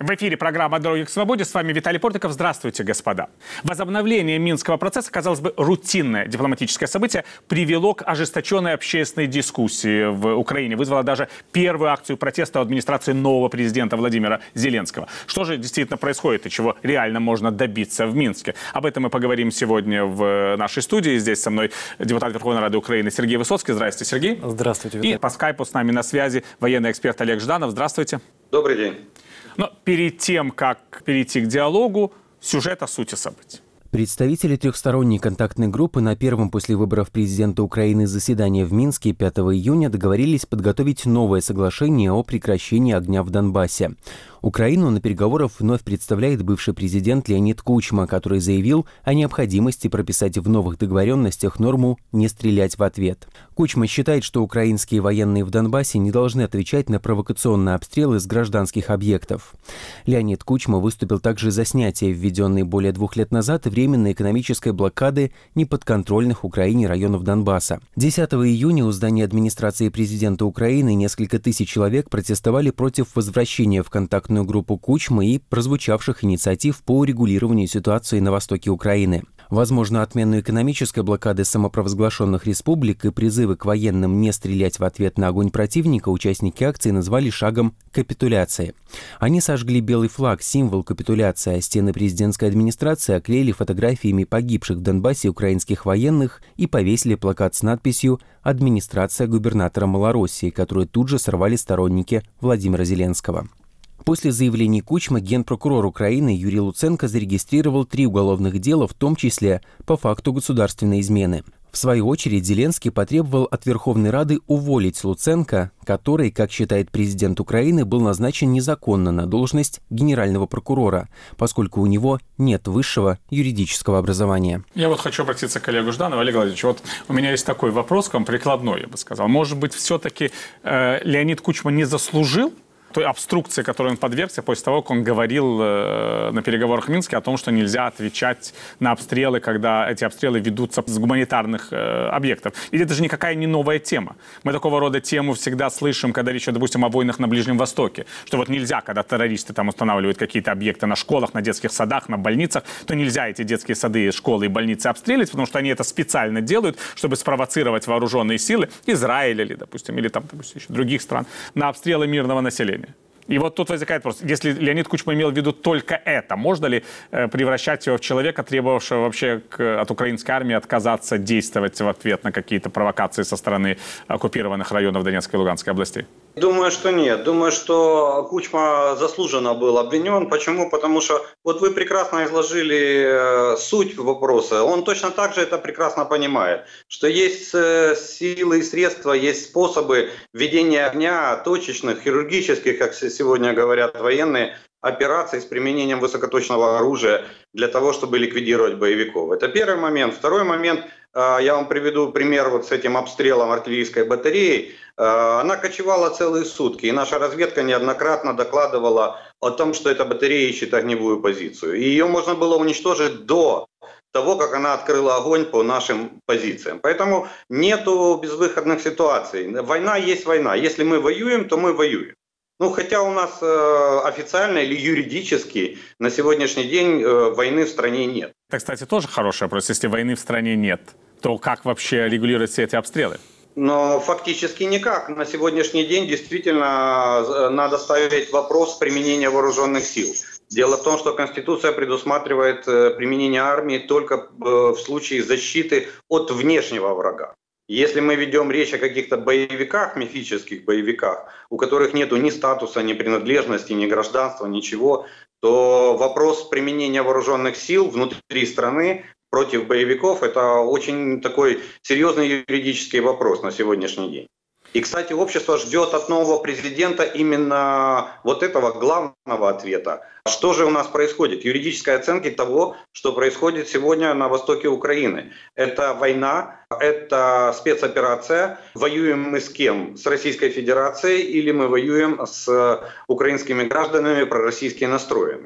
В эфире программа «Дороги к свободе». С вами Виталий Портников. Здравствуйте, господа. Возобновление Минского процесса, казалось бы, рутинное дипломатическое событие, привело к ожесточенной общественной дискуссии в Украине. Вызвало даже первую акцию протеста у администрации нового президента Владимира Зеленского. Что же действительно происходит и чего реально можно добиться в Минске? Об этом мы поговорим сегодня в нашей студии. Здесь со мной депутат Верховной Рады Украины Сергей Высоцкий. Здравствуйте, Сергей. Здравствуйте, Виталий. И по скайпу с нами на связи военный эксперт Олег Жданов. Здравствуйте. Добрый день. Но перед тем, как перейти к диалогу, сюжет о сути событий. Представители трехсторонней контактной группы на первом после выборов президента Украины заседании в Минске 5 июня договорились подготовить новое соглашение о прекращении огня в Донбассе. Украину на переговорах вновь представляет бывший президент Леонид Кучма, который заявил о необходимости прописать в новых договоренностях норму «не стрелять в ответ». Кучма считает, что украинские военные в Донбассе не должны отвечать на провокационные обстрелы с гражданских объектов. Леонид Кучма выступил также за снятие введенной более 2 лет назад временной экономической блокады неподконтрольных Украине районов Донбасса. 10 июня у здания администрации президента Украины несколько тысяч человек протестовали против возвращения в контактную группу Кучмы и прозвучавших инициатив по урегулированию ситуации на востоке Украины. Возможно, отмену экономической блокады самопровозглашенных республик и призывы к военным не стрелять в ответ на огонь противника участники акции назвали шагом капитуляции. Они сожгли белый флаг, символ капитуляции, а стены президентской администрации оклеили фотографиями погибших в Донбассе украинских военных и повесили плакат с надписью «Администрация губернатора Малороссии», которую тут же сорвали сторонники Владимира Зеленского. После заявлений Кучмы генпрокурор Украины Юрий Луценко зарегистрировал 3 уголовных дела, в том числе по факту государственной измены. В свою очередь Зеленский потребовал от Верховной Рады уволить Луценко, который, как считает президент Украины, был назначен незаконно на должность генерального прокурора, поскольку у него нет высшего юридического образования. Я вот хочу обратиться к коллегу Жданову. Олег Владимирович, вот у меня есть такой вопрос к вам, прикладной, я бы сказал. Может быть, все-таки Леонид Кучма не заслужил той обструкции, которой он подвергся после того, как он говорил на переговорах в Минске о том, что нельзя отвечать на обстрелы, когда эти обстрелы ведутся с гуманитарных объектов. Ведь это же никакая не новая тема. Мы такого рода тему всегда слышим, когда речь, допустим, о войнах на Ближнем Востоке. Что вот нельзя, когда террористы там устанавливают какие-то объекты на школах, на детских садах, на больницах, то нельзя эти детские сады, школы и больницы обстреливать, потому что они это специально делают, чтобы спровоцировать вооруженные силы Израиля или, допустим, или там, допустим, еще других стран на обстрелы мирного населения. И вот тут возникает вопрос, если Леонид Кучма имел в виду только это, можно ли превращать его в человека, требовавшего вообще от украинской армии отказаться действовать в ответ на какие-то провокации со стороны оккупированных районов Донецкой и Луганской областей? Думаю, что нет. Думаю, что Кучма заслуженно был обвинен. Почему? Потому что вот вы прекрасно изложили суть вопроса. Он точно так же это прекрасно понимает, что есть силы и средства, есть способы ведения огня, точечных, хирургических, как сегодня говорят военные, операций с применением высокоточного оружия для того, чтобы ликвидировать боевиков. Это первый момент. Второй момент, я вам приведу пример вот с этим обстрелом артиллерийской батареи. Она кочевала целые сутки, и наша разведка неоднократно докладывала о том, что эта батарея ищет огневую позицию. И ее можно было уничтожить до того, как она открыла огонь по нашим позициям. Поэтому нету безвыходных ситуаций. Война есть война. Если мы воюем, то мы воюем. Ну, хотя у нас официально или юридически на сегодняшний день войны в стране нет. Это, кстати, тоже хороший вопрос. Если войны в стране нет, то как вообще регулировать все эти обстрелы? Но фактически никак. На сегодняшний день действительно надо ставить вопрос применения вооруженных сил. Дело в том, что Конституция предусматривает применение армии только в случае защиты от внешнего врага. Если мы ведем речь о каких-то боевиках, мифических боевиках, у которых нету ни статуса, ни принадлежности, ни гражданства, ничего, то вопрос применения вооруженных сил внутри страны против боевиков – это очень такой серьезный юридический вопрос на сегодняшний день. И, кстати, общество ждет от нового президента именно вот этого главного ответа. Что же у нас происходит? Юридической оценки того, что происходит сегодня на востоке Украины. Это война, это спецоперация. Воюем мы с кем? С Российской Федерацией или мы воюем с украинскими гражданами пророссийски настроенными? К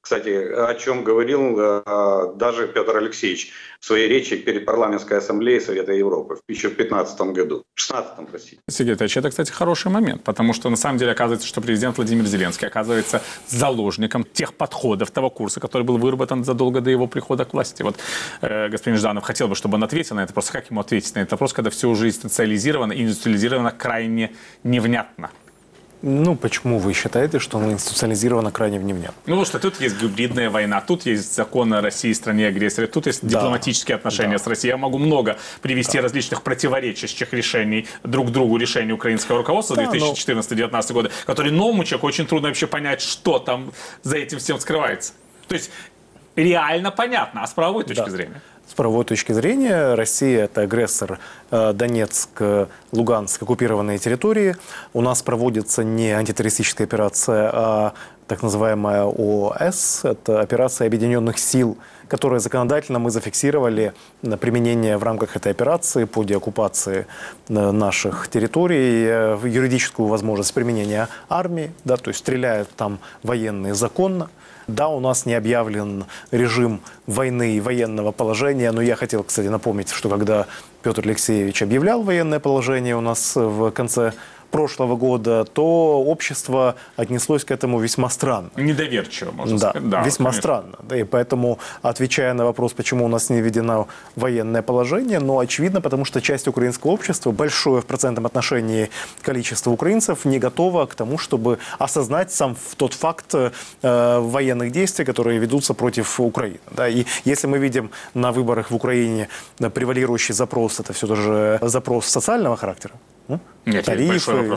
Кстати, о чем говорил даже Петр Алексеевич в своей речи перед парламентской ассамблеей Совета Европы еще в 2015 году. В 2016, простите. Сергей Витальевич, это, кстати, хороший момент, потому что на самом деле оказывается, что президент Владимир Зеленский оказывается заложником тех подходов, того курса, который был выработан задолго до его прихода к власти. Вот господин Жданов хотел бы, чтобы он ответил на это. Просто как ему ответить на этот вопрос, когда все уже институциализировано и индустриализировано крайне невнятно? Ну, почему вы считаете, что она институционализирована крайне невнятно? Ну, потому что тут есть гибридная война, тут есть закон о России, стране-агрессоре, тут есть дипломатические отношения с Россией. Я могу много привести различных противоречащих решений друг другу, решений украинского руководства 2014-2019 года, которые новому человеку очень трудно вообще понять, что там за этим всем скрывается. То есть реально понятно, а с правовой точки зрения? С правовой точки зрения Россия – это агрессор. Донецк, Луганск – оккупированные территории. У нас проводится не антитеррористическая операция, а так называемая ООС – это операция объединенных сил, которую законодательно мы зафиксировали на применение в рамках этой операции по деоккупации наших территорий, юридическую возможность применения армии, да, то есть стреляют там военные законно. Да, у нас не объявлен режим войны и военного положения, но я хотел, кстати, напомнить, что когда Петр Алексеевич объявлял военное положение у нас в конце прошлого года, то общество отнеслось к этому весьма странно. Недоверчиво, можно сказать. Да, весьма странно. Да, и поэтому, отвечая на вопрос, почему у нас не введено военное положение, ну, очевидно, потому что часть украинского общества, большое в процентном отношении количество украинцев, не готово к тому, чтобы осознать сам тот факт военных действий, которые ведутся против Украины. Да. И если мы видим на выборах в Украине превалирующий запрос, это все же запрос социального характера, нет, тарифы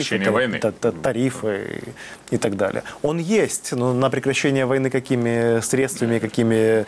и так далее. Он есть, но на прекращение войны какими средствами, какими...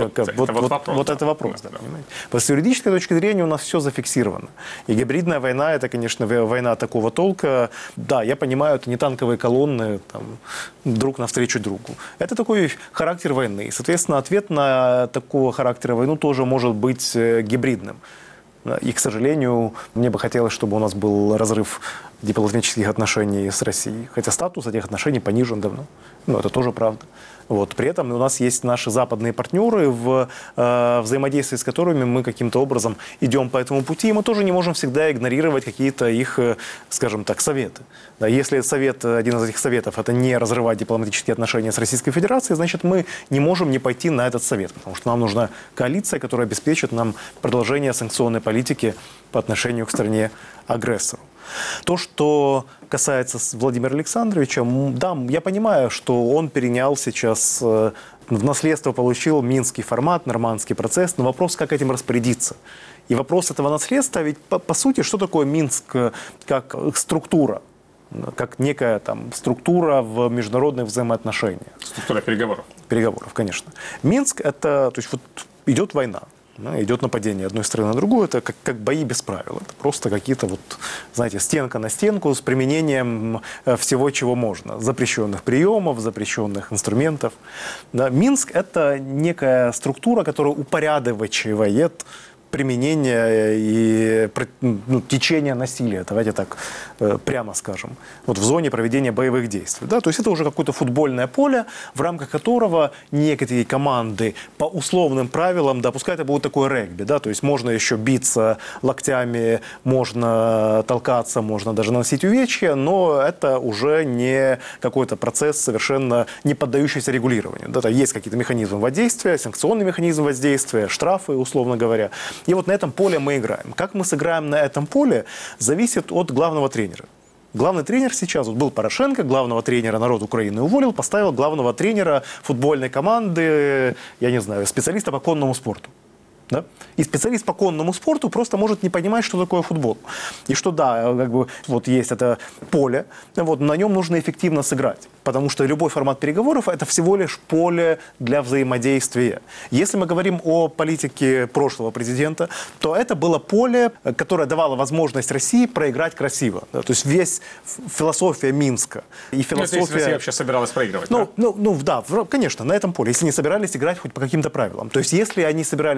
Это вопрос. Да. С юридической точки зрения у нас все зафиксировано. И гибридная война, это, конечно, война такого толка. Да, я понимаю, это не танковые колонны там, друг навстречу другу. Это такой характер войны. И, соответственно, ответ на такого характера войну тоже может быть гибридным. И, к сожалению, мне бы хотелось, чтобы у нас был разрыв дипломатических отношений с Россией. Хотя статус этих отношений понижен давно. Но это тоже правда. Вот. При этом у нас есть наши западные партнеры, в взаимодействии с которыми мы каким-то образом идем по этому пути. И мы тоже не можем всегда игнорировать какие-то их, скажем так, советы. Да, если один из этих советов – это не разрывать дипломатические отношения с Российской Федерацией, значит, мы не можем не пойти на этот совет. Потому что нам нужна коалиция, которая обеспечит нам продолжение санкционной политики по отношению к стране-агрессору. То, что касается Владимира Александровича, да, я понимаю, что он перенял сейчас, в наследство получил минский формат, нормандский процесс, но вопрос, как этим распорядиться. И вопрос этого наследства, ведь по сути, что такое Минск как структура? Как некая там структура в международных взаимоотношениях. Структура переговоров. Переговоров, конечно. Минск это, то есть вот идет война. Идет нападение одной страны на другую, это как бои без правил. Это просто какие-то, вот, знаете, стенка на стенку с применением всего, чего можно. Запрещенных приемов, запрещенных инструментов. Да. Минск – это некая структура, которая упорядочивает применение и течение насилия, давайте так прямо скажем, вот в зоне проведения боевых действий. Да? То есть это уже какое-то футбольное поле, в рамках которого некоторые команды по условным правилам, да, пускай это будет такое регби, да, то есть можно еще биться локтями, можно толкаться, можно даже наносить увечья, но это уже не какой-то процесс, совершенно не поддающийся регулированию. Да? Есть какие-то механизмы воздействия, санкционные механизмы воздействия, штрафы, условно говоря. И вот на этом поле мы играем. Как мы сыграем на этом поле, зависит от главного тренера. Главный тренер сейчас, вот был Порошенко, главного тренера народ Украины уволил, поставил главного тренера футбольной команды, я не знаю, специалиста по конному спорту. Да? И специалист по конному спорту просто может не понимать, что такое футбол. И что да, как бы вот есть это поле, вот, на нем нужно эффективно сыграть. Потому что любой формат переговоров – это всего лишь поле для взаимодействия. Если мы говорим о политике прошлого президента, то это было поле, которое давало возможность России проиграть красиво. Да? То есть весь философия Минска и философия… Если Россия вообще собиралась проигрывать, да, конечно, на этом поле. Если не собирались играть хоть по каким-то правилам. То есть если они собирались играть хоть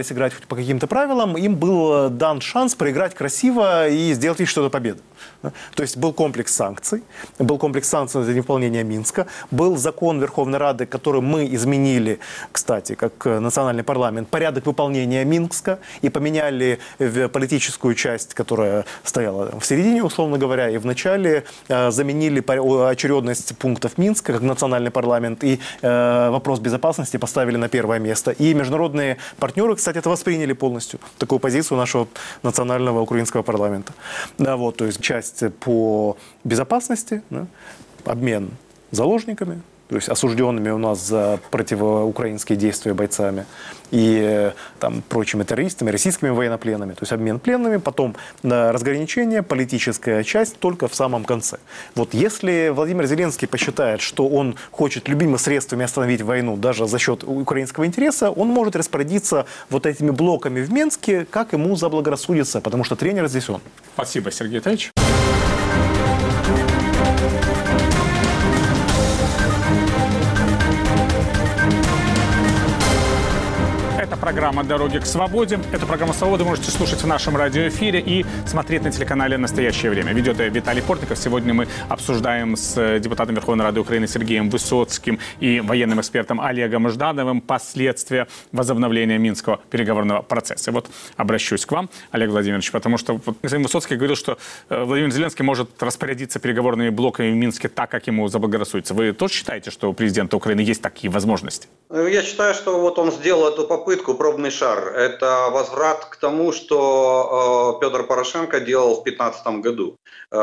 по каким-то правилам, им был дан шанс проиграть красиво и сделать вид, что это победа. То есть был комплекс санкций за невыполнение Минска, был закон Верховной Рады, который мы изменили, кстати, как национальный парламент, порядок выполнения Минска и поменяли в политическую часть, которая стояла в середине, условно говоря, и в начале заменили очередность пунктов Минска как национальный парламент и вопрос безопасности поставили на первое место. И международные партнеры, кстати, это восприняли полностью, такую позицию нашего национального украинского парламента. Да, вот, то есть часть по безопасности, да, обмен заложниками, то есть осужденными у нас за противоукраинские действия бойцами и там, прочими террористами, российскими военнопленными, то есть обмен пленными, потом разграничение, политическая часть только в самом конце. Вот если Владимир Зеленский посчитает, что он хочет любыми средствами остановить войну даже за счет украинского интереса, он может распорядиться вот этими блоками в Минске, как ему заблагорассудится, потому что тренер здесь он. Спасибо, Сергей Витальевич. Программа «Дороги к свободе». Эту программу «Свободы» можете слушать в нашем радиоэфире и смотреть на телеканале «Настоящее время». Ведет ее Виталий Портников. Сегодня мы обсуждаем с депутатом Верховной Рады Украины Сергеем Высоцким и военным экспертом Олегом Ждановым последствия возобновления Минского переговорного процесса. И вот обращусь к вам, Олег Владимирович, потому что господин Высоцкий говорил, что Владимир Зеленский может распорядиться переговорными блоками в Минске так, как ему заблагорассудится. Вы тоже считаете, что у президента Украины есть такие возможности? Я считаю, что вот он сделал эту попытку, пробный шар. Это возврат к тому, что Петр Порошенко делал в 2015 году.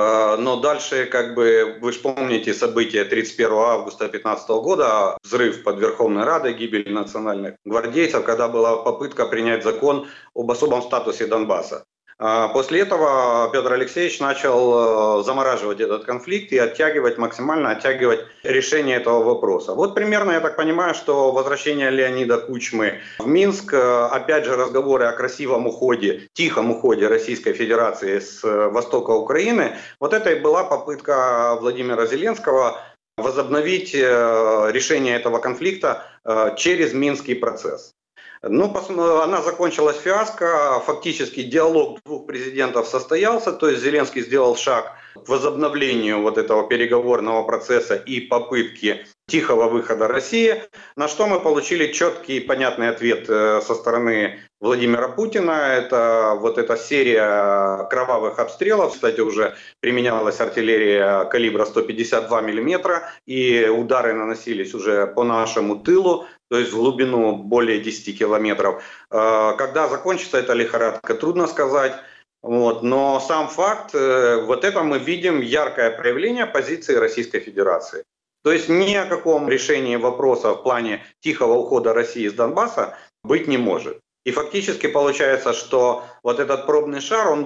Но дальше, как бы, вы же помните события 31 августа 2015 года, взрыв под Верховной Радой, гибель национальных гвардейцев, когда была попытка принять закон об особом статусе Донбасса. После этого Петр Алексеевич начал замораживать этот конфликт и максимально оттягивать решение этого вопроса. Вот примерно, я так понимаю, что возвращение Леонида Кучмы в Минск, опять же разговоры о красивом уходе, тихом уходе Российской Федерации с востока Украины, вот это и была попытка Владимира Зеленского возобновить решение этого конфликта через Минский процесс. Ну, она закончилась фиаско, фактически диалог двух президентов состоялся, то есть Зеленский сделал шаг к возобновлению вот этого переговорного процесса и попытки тихого выхода России, на что мы получили четкий и понятный ответ со стороны Владимира Путина. Это вот эта серия кровавых обстрелов, кстати, уже применялась артиллерия калибра 152 мм, и удары наносились уже по нашему тылу, то есть в глубину более 10 километров. Когда закончится эта лихорадка, трудно сказать. Вот. Но сам факт, вот это мы видим яркое проявление позиции Российской Федерации. То есть ни о каком решении вопроса в плане тихого ухода России из Донбасса быть не может. И фактически получается, что вот этот пробный шар, он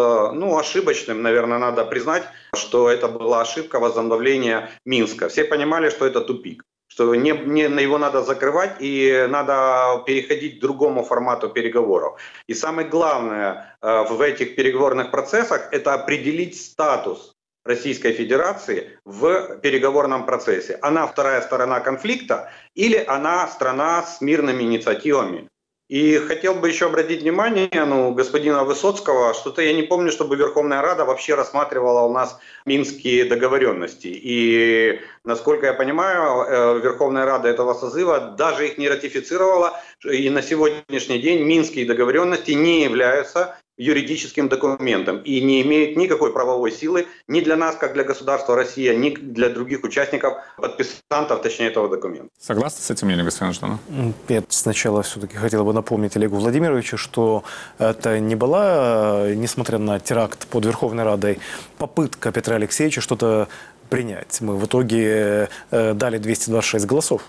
был ошибочным, наверное, надо признать, что это была ошибка возобновления Минска. Все понимали, что это тупик, что его надо закрывать и надо переходить к другому формату переговоров. И самое главное в этих переговорных процессах – это определить статус Российской Федерации в переговорном процессе. Она вторая сторона конфликта или она страна с мирными инициативами? И хотел бы еще обратить внимание господина Высоцкого, что-то я не помню, чтобы Верховная Рада вообще рассматривала у нас минские договоренности. И, насколько я понимаю, Верховная Рада этого созыва даже их не ратифицировала. И на сегодняшний день минские договоренности не являются юридическим документом и не имеют никакой правовой силы ни для нас, как для государства Россия, ни для других участников, подписантов, точнее, этого документа. Согласны с этим мнением, господин Жданов? Я сначала все-таки хотел бы напомнить Олегу Владимировичу, что это не была, несмотря на теракт под Верховной Радой, попытка Петра Алексеевича что-то принять. Мы в итоге дали 226 голосов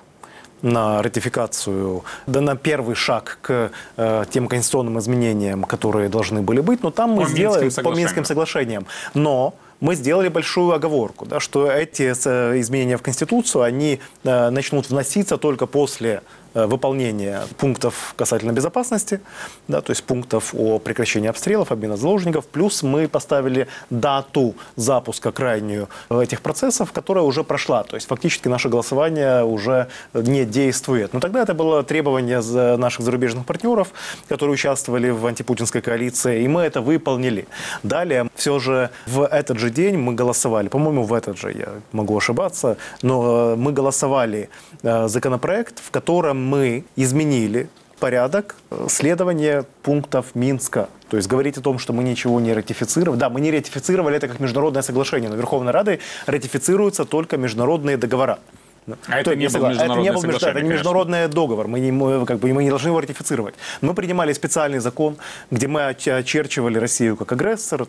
на ратификацию, да, на первый шаг к тем конституционным изменениям, которые должны были быть, но там мы сделали по Минским соглашениям. Но мы сделали большую оговорку, да, что эти изменения в Конституцию, они начнут вноситься только после выполнение пунктов касательно безопасности, да, то есть пунктов о прекращении обстрелов, обмена заложников, плюс мы поставили дату запуска крайнюю этих процессов, которая уже прошла, то есть фактически наше голосование уже не действует. Но тогда это было требование наших зарубежных партнеров, которые участвовали в антипутинской коалиции, и мы это выполнили. Далее, все же в этот же день мы голосовали, по-моему, в этот же, я могу ошибаться, но мы голосовали законопроект, в котором мы изменили порядок следования пунктов Минска. То есть говорить о том, что мы ничего не ратифицировали. Да, мы не ратифицировали это как международное соглашение, но Верховной Радой ратифицируются только международные договора. А это не был международный это не международный договор, мы не должны его ратифицировать. Мы принимали специальный закон, где мы очерчивали Россию как агрессор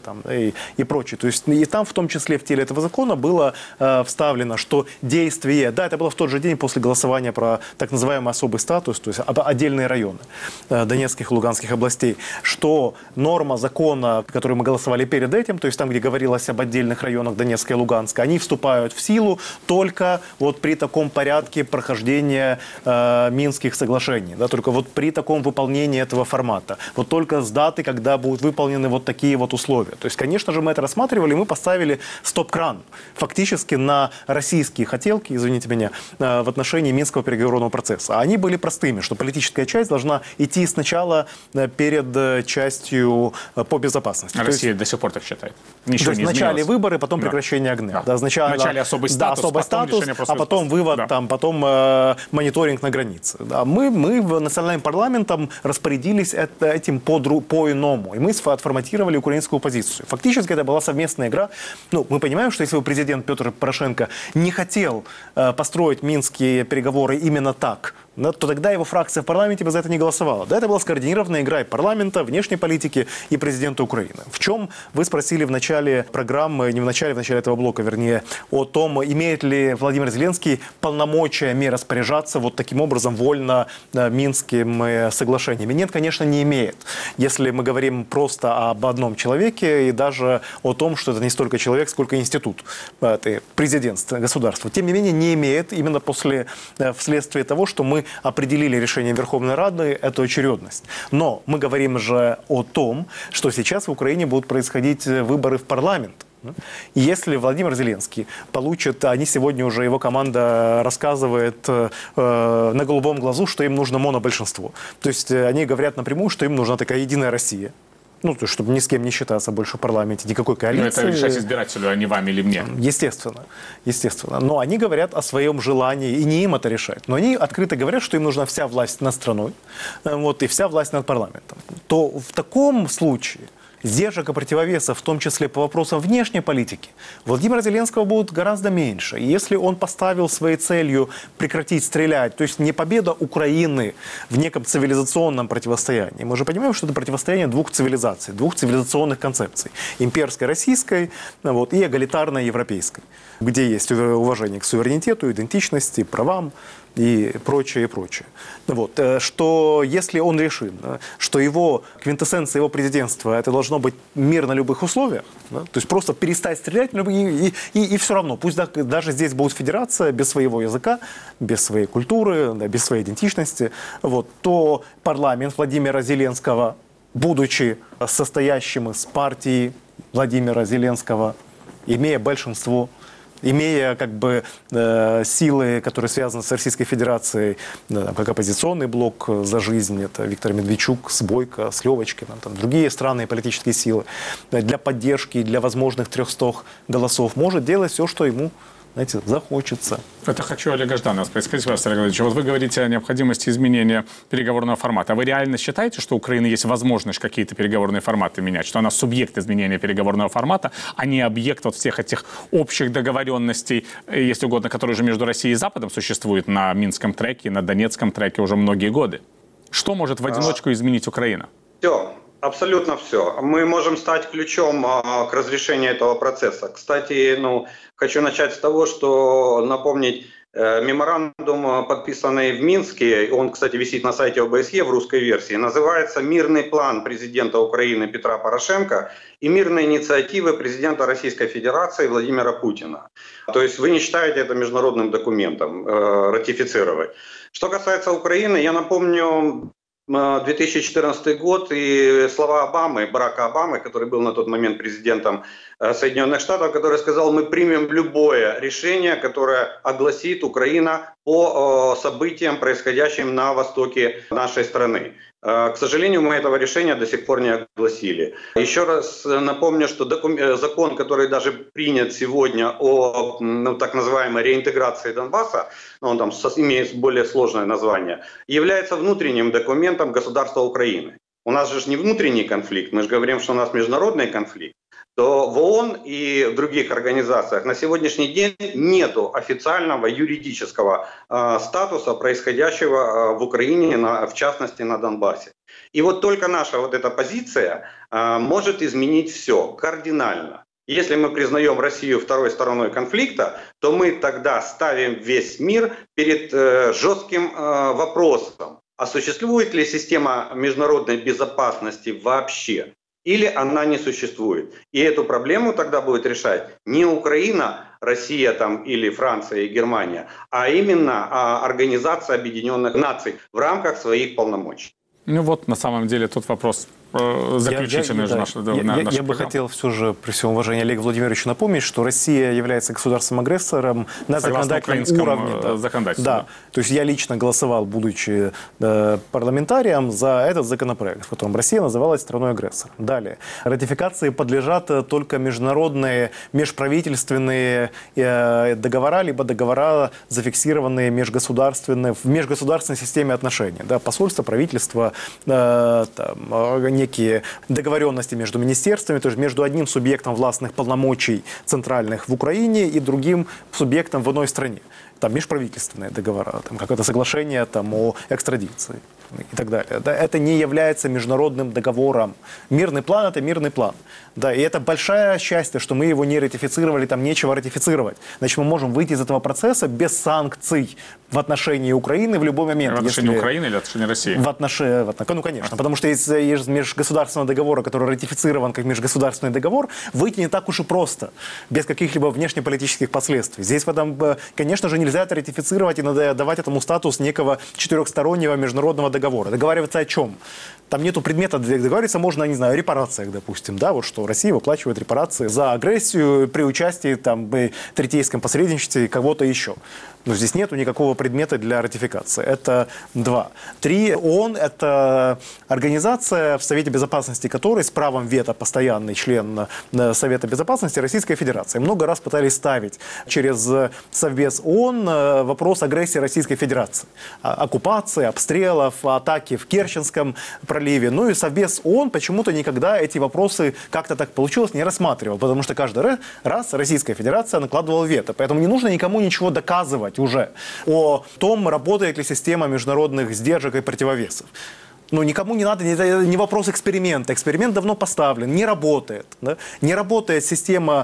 и прочее. То есть и там в том числе в теле этого закона было вставлено, что действие, да, это было в тот же день после голосования про так называемый особый статус, то есть отдельные районы Донецких и Луганских областей, что норма закона, который мы голосовали перед этим, то есть там, где говорилось об отдельных районах Донецка и Луганска, они вступают в силу только вот при таком порядке прохождения Минских соглашений, да, только вот при таком выполнении этого формата, вот только с даты, когда будут выполнены вот такие вот условия. То есть, конечно же, мы это рассматривали, мы поставили стоп-кран фактически на российские хотелки, извините меня, в отношении Минского переговорного процесса. Они были простыми, что политическая часть должна идти сначала перед частью по безопасности. А Россия до сих пор так считает? Ничего то есть вначале выборы, потом прекращение огня. Да. Вначале особый статус, а потом вывод, потом мониторинг на границе. Да. Мы национальным парламентом распорядились этим по-иному. И мы отформатировали украинскую позицию. Фактически это была совместная игра. Ну, мы понимаем, что если бы президент Петр Порошенко не хотел построить минские переговоры именно так, то тогда его фракция в парламенте бы за это не голосовала. Да, это была скоординированная игра и парламента, внешней политики и президента Украины. В чем вы спросили в начале программы, не в начале этого блока, вернее, о том, имеет ли Владимир Зеленский полномочиями распоряжаться вот таким образом вольно Минскими соглашениями. Нет, конечно, не имеет. Если мы говорим просто об одном человеке и даже о том, что это не столько человек, сколько институт, это президентство, государство. Тем не менее, не имеет именно вследствие того, что мы определили решением Верховной Рады эту очередность. Но мы говорим же о том, что сейчас в Украине будут происходить выборы в парламент. И если Владимир Зеленский получит, они сегодня уже, его команда рассказывает на голубом глазу, что им нужно монобольшинство. То есть они говорят напрямую, что им нужна такая единая Россия. Ну, то есть, чтобы ни с кем не считаться больше в парламенте, никакой коалиции. Но это решать избирателю, а не вам или мне. Естественно. Но они говорят о своем желании, и не им это решать. Но они открыто говорят, что им нужна вся власть над страной, и вся власть над парламентом. То в таком случае сдержек и противовесов, в том числе по вопросам внешней политики, Владимира Зеленского будет гораздо меньше. И если он поставил своей целью прекратить стрелять, то есть не победа Украины в неком цивилизационном противостоянии. Мы же понимаем, что это противостояние двух цивилизаций, двух цивилизационных концепций. Имперской российской и эгалитарной европейской, где есть уважение к суверенитету, идентичности, правам и прочее, и прочее. Что если он решит, что квинтэссенция его президентства это должно быть мир на любых условиях, то есть просто перестать стрелять, и все равно, пусть даже здесь будет федерация без своего языка, без своей культуры, без своей идентичности, то парламент Владимира Зеленского, будучи состоящим из партии Владимира Зеленского, имея большинство, имея силы, которые связаны с Российской Федерацией, как оппозиционный блок «За жизнь», это Виктор Медведчук с Бойко, с Левочкиным, другие странные политические силы, для поддержки, для возможных 300 голосов, может делать все, что ему захочется. Это хочу Олега Жданова спросить. Скажите, пожалуйста, Олег Владимирович, вы говорите о необходимости изменения переговорного формата. А вы реально считаете, что у Украины есть возможность какие-то переговорные форматы менять? Что она субъект изменения переговорного формата, а не объект всех этих общих договоренностей, если угодно, которые уже между Россией и Западом существуют на Минском треке, на Донецком треке уже многие годы? Что может в одиночку изменить Украина? Все. Абсолютно все. Мы можем стать ключом к разрешению этого процесса. Кстати, хочу начать с того, что напомнить меморандум, подписанный в Минске, он, кстати, висит на сайте ОБСЕ в русской версии, называется «Мирный план президента Украины Петра Порошенко и мирные инициативы президента Российской Федерации Владимира Путина». То есть вы не считаете это международным документом ратифицировать. Что касается Украины, я напомню 2014 год и слова Обамы, Барака Обамы, который был на тот момент президентом Соединенных Штатов, который сказал: мы примем любое решение, которое огласит Украина по событиям, происходящим на востоке нашей страны. К сожалению, мы этого решения до сих пор не огласили. Еще раз напомню, что закон, который даже принят сегодня о так называемой реинтеграции Донбасса, он там имеет более сложное название, является внутренним документом государства Украины. У нас же не внутренний конфликт, мы же говорим, что у нас международный конфликт. То в ООН и в других организациях на сегодняшний день нет официального юридического статуса происходящего в Украине, в частности на Донбассе. И вот только наша вот эта позиция может изменить все кардинально. Если мы признаем Россию второй стороной конфликта, то мы тогда ставим весь мир перед жестким вопросом: а существует ли система международной безопасности вообще? Или она не существует. И эту проблему тогда будет решать не Украина, Россия там, или Франция и Германия, а именно Организация Объединенных Наций в рамках своих полномочий. Ну вот на самом деле тут вопрос заключительный же наш. Я бы хотел все же, при всем уважении Олегу Владимировичу, напомнить, что Россия является государством-агрессором на законодательном уровне. Законодательству. Да. То есть я лично голосовал, будучи парламентарием, за этот законопроект, в котором Россия называлась страной-агрессором. Далее. Ратификации подлежат только международные, межправительственные договора, либо договора, зафиксированные в межгосударственной системе отношений. Да, посольство, правительство, некие договоренности между министерствами, то есть между одним субъектом властных полномочий центральных в Украине и другим субъектом в иной стране. Там межправительственные договора, там какое-то соглашение там, о экстрадиции и так далее. Да, это не является международным договором. Мирный план – это мирный план. Да, и это большое счастье, что мы его не ратифицировали, там нечего ратифицировать. Значит, мы можем выйти из этого процесса без санкций в отношении Украины в любой момент. В отношении Украины или в отношении России? Ну, конечно, потому что из межгосударственного договора, который ратифицирован как межгосударственный договор, выйти не так уж и просто, без каких-либо внешнеполитических последствий. Здесь, конечно же, нельзя это ратифицировать и надо давать этому статус некого четырехстороннего международного договора. Договариваться о чем? Там нету предмета, договориться можно, не знаю, о репарациях, допустим, да, вот что Россия выплачивает репарации за агрессию при участии там в третейском посредничестве и кого-то еще. Но здесь нету никакого предмета для ратификации. Это 2. 3. ООН – это организация, в Совете Безопасности которой с правом вето постоянный член Совета Безопасности Российской Федерации. Много раз пытались ставить через Совбез ООН вопрос агрессии Российской Федерации. Оккупации, обстрелов, атаки в Керченском проливе. Ну и Совбез ООН почему-то никогда эти вопросы, как-то так получилось, не рассматривал. Потому что каждый раз Российская Федерация накладывала вето. Поэтому не нужно никому ничего доказывать уже о том, работает ли система международных сдержек и противовесов. Но никому не надо, это не вопрос эксперимента. Эксперимент давно поставлен, не работает. Да? Не работает система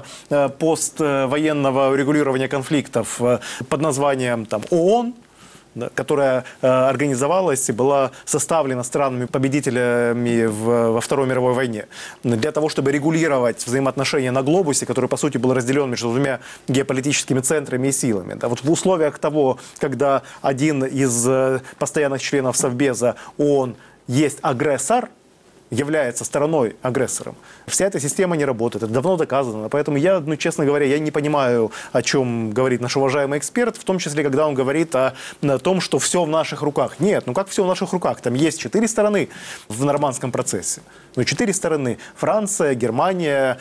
поствоенного регулирования конфликтов под названием там, ООН, да, которая организовалась и была составлена странами-победителями во Второй мировой войне для того, чтобы регулировать взаимоотношения на глобусе, который, по сути, был разделен между двумя геополитическими центрами и силами. Да, вот в условиях того, когда один из постоянных членов Совбеза ООН есть агрессор, является стороной-агрессором, вся эта система не работает. Это давно доказано. Поэтому я, честно говоря, я не понимаю, о чем говорит наш уважаемый эксперт, в том числе, когда он говорит о том, что все в наших руках. Нет, как все в наших руках? Там есть 4 стороны в нормандском процессе. 4 стороны. Франция, Германия,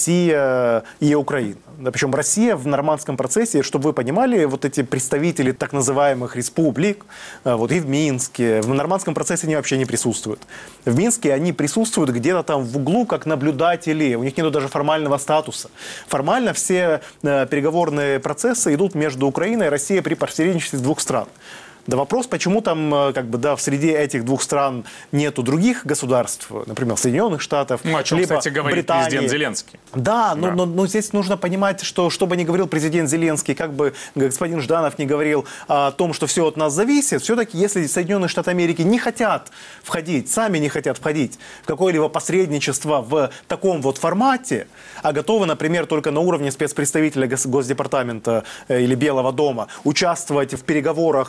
Россия и Украина. Да, причем Россия в нормандском процессе, чтобы вы понимали, вот эти представители так называемых республик, вот и в Минске, в нормандском процессе они вообще не присутствуют. В Минске они присутствуют где-то там в углу как наблюдатели, у них нет даже формального статуса. Формально все переговорные процессы идут между Украиной и Россией при посредничестве 2 стран. Да вопрос, почему там в среде этих 2 стран нету других государств, например, Соединенных Штатов, о чем, либо кстати, говорит Британии. Президент Зеленский. Да, но здесь нужно понимать, что бы ни говорил президент Зеленский, как бы господин Жданов не говорил о том, что все от нас зависит, все-таки если Соединенные Штаты Америки не хотят входить, сами не хотят входить в какое-либо посредничество в таком вот формате, а готовы, например, только на уровне спецпредставителя Госдепартамента или Белого дома участвовать в переговорах на неофициальном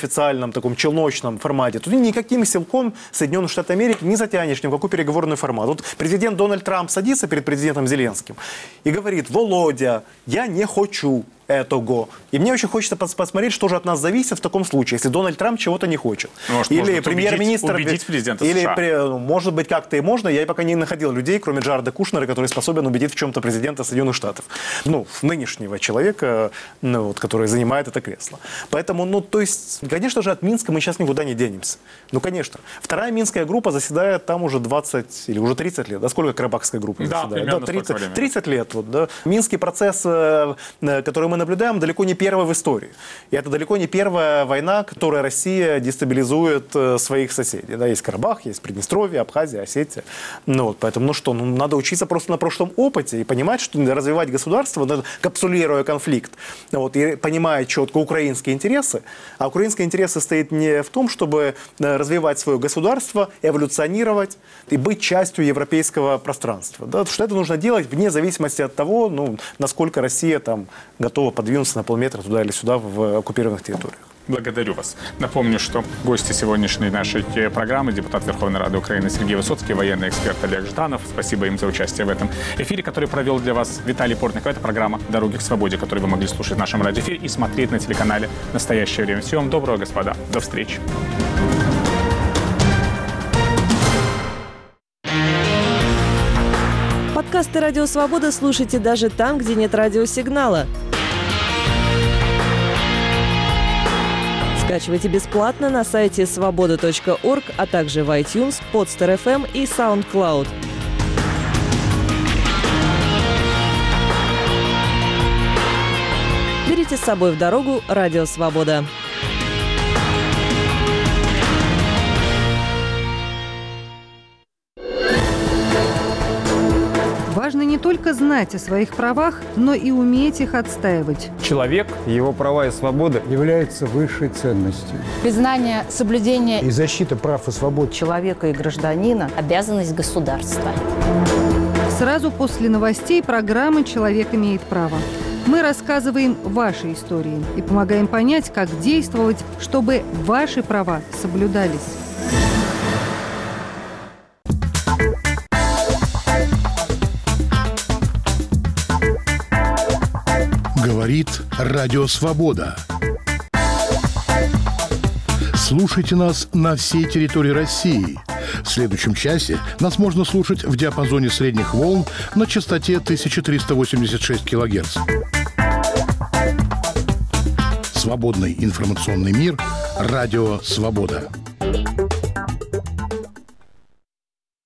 официальном таком челночном формате, то никаким силком Соединенных Штатов Америки не затянешь ни в какой переговорный формат. Вот президент Дональд Трамп садится перед президентом Зеленским и говорит: Володя, я не хочу этого. И мне очень хочется посмотреть, что же от нас зависит в таком случае, если Дональд Трамп чего-то не хочет. Может, или премьер-министр... убедить президента или, США. Может быть, как-то и можно. Я пока не находил людей, кроме Джареда Кушнера, который способен убедить в чем-то президента Соединенных Штатов. Нынешнего человека, который занимает это кресло. Поэтому, то есть, конечно же, от Минска мы сейчас никуда не денемся. Конечно. Вторая Минская группа заседает там уже 20 или уже 30 лет. Да, сколько Карабахская группа заседает? Да, 30 лет. Да. Минский процесс, который мы наблюдаем, далеко не первый в истории. И это далеко не первая война, которой Россия дестабилизует своих соседей. Да, есть Карабах, есть Приднестровье, Абхазия, Осетия. Поэтому, надо учиться просто на прошлом опыте и понимать, что развивать государство, капсулируя конфликт, и понимая четко украинские интересы. А украинские интересы состоят не в том, чтобы развивать свое государство, эволюционировать и быть частью европейского пространства. Да, что это нужно делать вне зависимости от того, насколько Россия там готова подвинуться на полметра туда или сюда в оккупированных территориях. Благодарю вас. Напомню, что гости сегодняшней нашей программы — депутат Верховной Рады Украины Сергей Высоцкий, военный эксперт Олег Жданов. Спасибо им за участие в этом эфире, который провел для вас Виталий Портников. Это программа «Дороги к свободе», которую вы могли слушать в нашем радиоэфире и смотреть на телеканале «Настоящее время». Всего вам доброго, господа. До встречи. Подкасты «Радио Свобода» слушайте даже там, где нет радиосигнала. Скачивайте бесплатно на сайте svoboda.org, а также в iTunes, Podster.fm и SoundCloud. Берите с собой в дорогу «Радио Свобода». Важно не только знать о своих правах, но и уметь их отстаивать. Человек, его права и свободы является высшей ценностью. Признание, соблюдение и защита прав и свобод человека и гражданина – обязанность государства. Сразу после новостей программы «Человек имеет право». Мы рассказываем ваши истории и помогаем понять, как действовать, чтобы ваши права соблюдались. Говорит Радио Свобода. Слушайте нас на всей территории России. В следующем часе нас можно слушать в диапазоне средних волн на частоте 1386 кГц. Свободный информационный мир. Радио Свобода.